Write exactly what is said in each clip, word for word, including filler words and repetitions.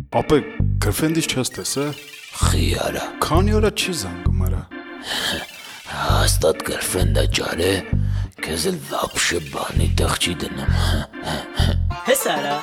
Ապե, գրֆենդից չես տեսե։ Խիարա Քանի օրա չի զանգում արա։ Հաստատ գրֆենդա ջարե Քեզ էլ վապշը բանի տեղ չի դնում Հես արա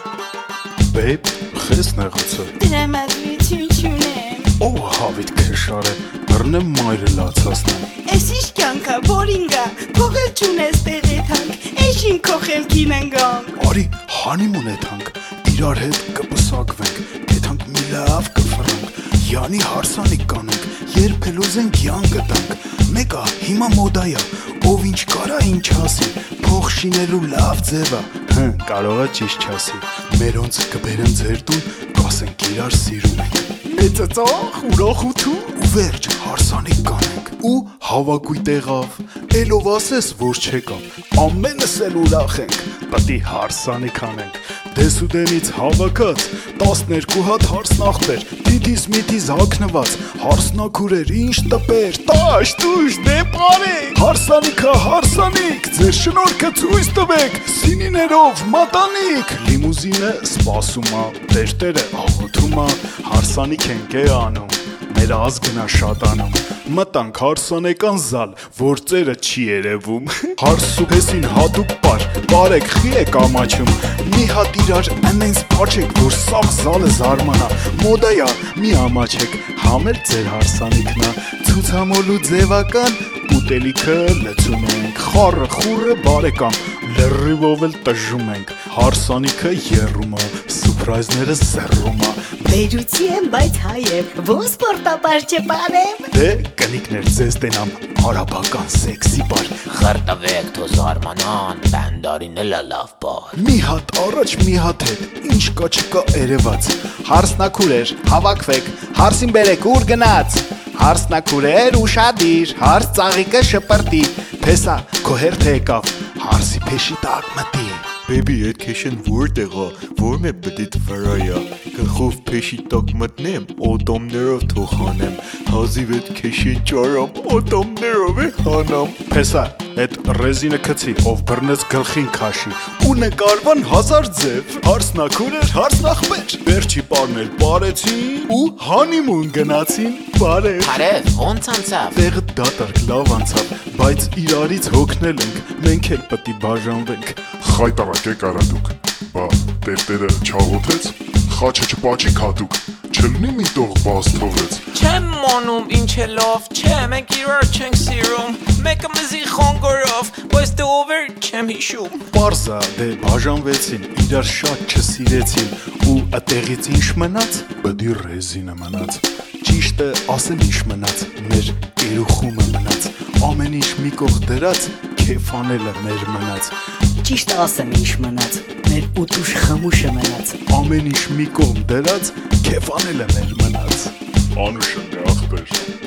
Բեյբ, խես նեղացը։ Դրա մադրություն չունեմ Ո հավիտ քշարը, բռնեմ մայրը լացասնեմ։ Ես իշ կյանքա, բորինգա, փողել չունես տեղի թանք Էշին քոխել կինենգամ Արի, հանիմուն էթանք, իրար հետ կպսակվենք, կեթանք մի լավ կվրանք, յանի հարսանիք կանենք, երբ էլ ուզենք յան գտանք, մեկա հիմա մոդայա, ով ինչ կարա ինչ ասի, փող շինելու լավ ձևա, հը, կարողա ճիշտ չասի, մերոնց կբերեմ ձեր տուն, կասենք իրար սիրում ենք, մեծծախ, ուրախություն, ու վերջ հարսանիք կանենք, ու հավակույտ եղավ, էլով ասես, որ չեկամ, ամենս էլ ուրախ ենք, պտի հարսանիք անենք, դեսուդենից հավաքած, տասներկու հատ հարսնախտեր, դիդիս միդիս հակնված, հարսնակուրեր, ինչ տպեր, տաշ, տուշ, դեպարեք, հարսանիքա, հարսանիք, ձեր շնորհքը ցույց տվեք, սինիներով, մատանիք, լիմուզինը սպասումա, տերտերը աղոթումա, հարսանիք ենք է անում, մեր ազգնա շատանում, մտանք հարսանեկան զալ, որ ծերը չի երևում, հարսուպեսին հատուկ պար, բարեք խի եք ամաչում, մի հատ իրար անենց պաչեք, որ սաղ զալը զարմանա, մոդայա մի ամաչեք, համեր ձեր հարսանիքնա, ցուցամոլու ձևական, ուտելիքը լցում ենք, խառը խուրը բարեկամ, լրիվով էլ տժում ենք, հարսանիքը երումա, սուպրայզները զեռումա, Բերուցի եմ, բայց հայ եմ, ոնց պորտապար չպարեմ դե կնիկներ ձեզ տենամ, արաբական սեքսի պար, Խրտվեք թո զարմանան, բանդարին էլ լավ բար մի հատ առաջ մի հատ հետ, ինչ կա չկա երևաց, Հարսնակուրեր, հավաքվեք, հարսին բերեք ուր գնաց Հարսնակուրեր ուշադիր, հարս ծաղիկը շպրտի Փեսա, քո հերթը եկավ, հարսի փեշի տակ մտի Baby, այդ քեշն որտեղ է, որն է բդիտ վրայա, գլխով փեշի տակ մտնեմ, օտոմներով թող հանեմ, հազիվ այդ քեշին ճարամ, օտոմներով է հանամ։ Փեսա, այդ ռեզինը քցի, ով բռնեց գլխին քաշի, ու նկարվան հազար ձև, հարսնակուր էր, հարսնախպեր, վերջի պարն էլ պարեցին, ու հանիմուն գնացին, բարև։ Հարև, ոնց անցավ Տեղը դատարկ լավ անցավ, բայց իրարից հոգնել ենք, մենք էլ պտի բաժանվենք։ Խայտարակ եք արա դուք, բա տերտերը չաղոթեց, խաչը չպաչի քատուկ, չլնի մի տող բաց թողեց Չեմ մոնում ինչ է լով, չէ մենք իրար չենք սիրում, մեկը մզի խոնգորով, բայց դե over չեմ հիշում Պարզա, դե բաժանվեցին, իրար շատ չսիրեցին, ու ատեղից ինչ մնաց, բդի ռեզինը մնաց, ճիշտը ասեմ ինչ մնաց, մեր երուխումը մնաց, ամեն ինչ մի կող դրած, քեֆանելը մեր մնաց, Ճիշտ ասեմ ինչ մնաց, մեր ուտուշ խմուշը մնաց ամեն ինչ մի կողմ դրած, քեֆանելը մեր մնաց, Անուշն է ախպեր